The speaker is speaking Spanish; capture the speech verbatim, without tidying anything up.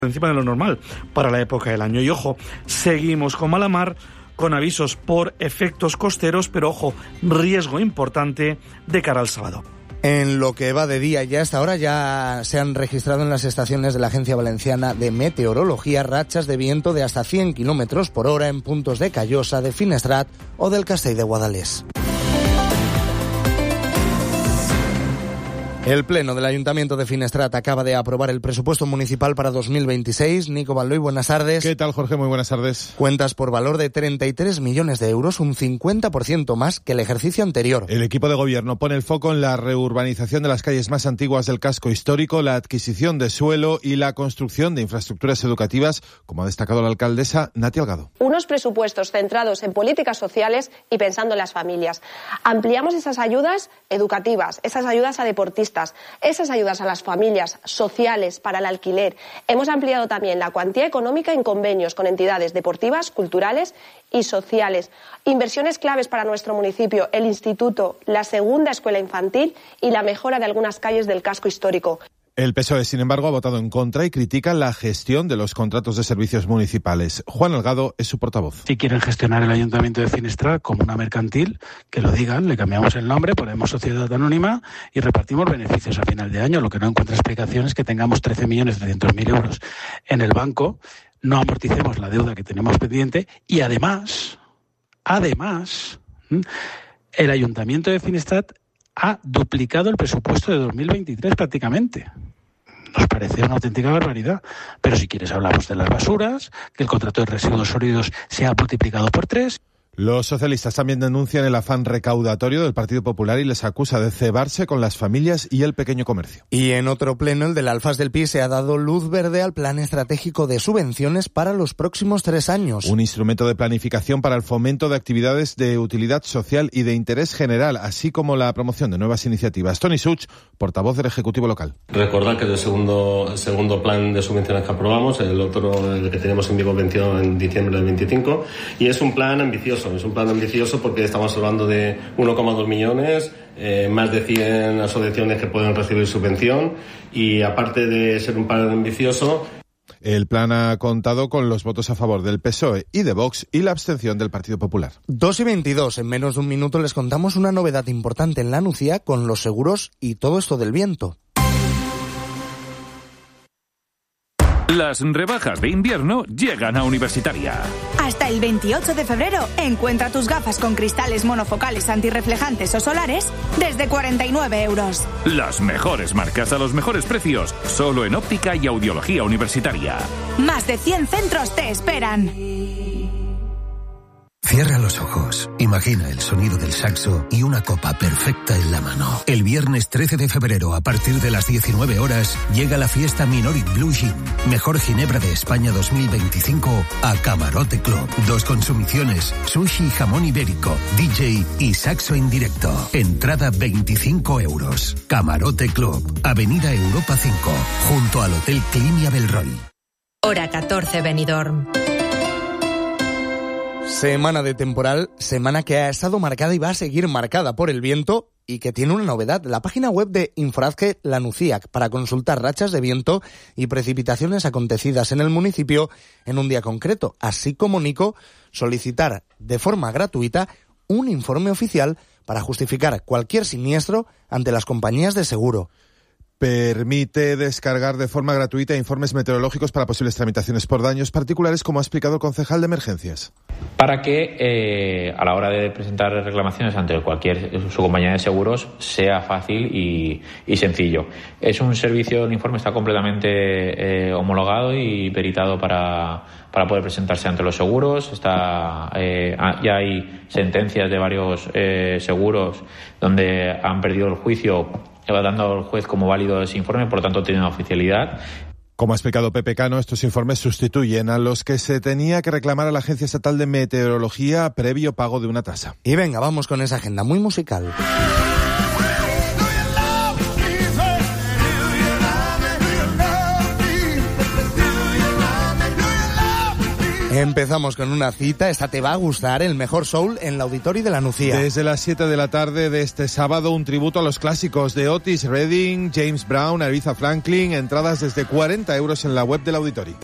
encima de lo normal para la época del año. Y ojo, seguimos con mala mar, con avisos por efectos costeros, pero ojo, riesgo importante de cara al sábado. En lo que va de día ya hasta ahora ya se han registrado en las estaciones de la Agencia Valenciana de Meteorología rachas de viento de hasta cien kilómetros por hora en puntos de Callosa, de Finestrat o del Castell de Guadalés. El Pleno del Ayuntamiento de Finestrat acaba de aprobar el presupuesto municipal para dos mil veintiséis. Nico Baldoy, buenas tardes. ¿Qué tal, Jorge? Muy buenas tardes. Cuentas por valor de treinta y tres millones de euros, un cincuenta por ciento más que el ejercicio anterior. El equipo de gobierno pone el foco en la reurbanización de las calles más antiguas del casco histórico, la adquisición de suelo y la construcción de infraestructuras educativas, como ha destacado la alcaldesa Natia Algado. Unos presupuestos centrados en políticas sociales y pensando en las familias. Ampliamos esas ayudas educativas, esas ayudas a deportistas, esas ayudas a las familias sociales para el alquiler. Hemos ampliado también la cuantía económica en convenios con entidades deportivas, culturales y sociales. Inversiones claves para nuestro municipio, el instituto, la segunda escuela infantil y la mejora de algunas calles del casco histórico. El P S O E, sin embargo, ha votado en contra y critica la gestión de los contratos de servicios municipales. Juan Algado es su portavoz. Si quieren gestionar el Ayuntamiento de Finestrat como una mercantil, que lo digan, le cambiamos el nombre, ponemos sociedad anónima y repartimos beneficios a final de año. Lo que no encuentra explicación es que tengamos trece millones trescientos mil euros en el banco, no amorticemos la deuda que tenemos pendiente y además, además, el Ayuntamiento de Finestrat ha duplicado el presupuesto de dos mil veintitrés prácticamente. Nos parece una auténtica barbaridad. Pero si quieres hablamos de las basuras, que el contrato de residuos sólidos se ha multiplicado por tres. Los socialistas también denuncian el afán recaudatorio del Partido Popular y les acusa de cebarse con las familias y el pequeño comercio. Y en otro pleno, el del Alfaz del Pi, se ha dado luz verde al Plan Estratégico de Subvenciones para los próximos tres años. Un instrumento de planificación para el fomento de actividades de utilidad social y de interés general, así como la promoción de nuevas iniciativas. Tony Such, portavoz del Ejecutivo Local. Recordar que es el segundo, el segundo plan de subvenciones que aprobamos, el otro, el que tenemos en vigor venció en diciembre del veinticinco, y es un plan ambicioso. Es un plan ambicioso porque estamos hablando de uno coma dos millones, eh, más de cien asociaciones que pueden recibir subvención y aparte de ser un plan ambicioso... El plan ha contado con los votos a favor del P S O E y de Vox y la abstención del Partido Popular. dos y veintidós, en menos de un minuto les contamos una novedad importante en la Nucía con los seguros y todo esto del viento. Las rebajas de invierno llegan a Universitaria. Hasta el veintiocho de febrero, encuentra tus gafas con cristales monofocales antirreflejantes o solares desde cuarenta y nueve euros. Las mejores marcas a los mejores precios, solo en Óptica y Audiología Universitaria. Más de cien centros te esperan. Cierra los ojos, imagina el sonido del saxo y una copa perfecta en la mano. El viernes trece de febrero, a partir de las diecinueve horas, llega la fiesta Minoric Blue Gin, mejor ginebra de España dos mil veinticinco, a Camarote Club. Dos consumiciones, sushi y jamón ibérico, D J y saxo en directo. Entrada veinticinco euros. Camarote Club, Avenida Europa cinco, junto al Hotel Clinia Belroy. Hora catorce, Benidorm. Semana de temporal, semana que ha estado marcada y va a seguir marcada por el viento y que tiene una novedad. La página web de Infrazge Lanuciac para consultar rachas de viento y precipitaciones acontecidas en el municipio en un día concreto, así como, Nico, solicitar de forma gratuita un informe oficial para justificar cualquier siniestro ante las compañías de seguro. Permite descargar de forma gratuita informes meteorológicos para posibles tramitaciones por daños particulares, como ha explicado el concejal de emergencias. Para que eh, a la hora de presentar reclamaciones ante cualquier su compañía de seguros sea fácil y, y sencillo. Es un servicio, el informe está completamente eh, homologado y peritado para, para poder presentarse ante los seguros. Está eh, ya hay sentencias de varios eh, seguros donde han perdido el juicio, va dando al juez como válido ese informe, por lo tanto tiene una oficialidad. Como ha explicado Pepe Cano, estos informes sustituyen a los que se tenía que reclamar a la Agencia Estatal de Meteorología previo pago de una tasa. Y venga, vamos con esa agenda muy musical. Empezamos con una cita, esta te va a gustar, el mejor soul en la Auditori de la Nucía. Desde las siete de la tarde de este sábado, un tributo a los clásicos de Otis Redding, James Brown, Aretha Franklin, entradas desde cuarenta euros en la web del Auditori.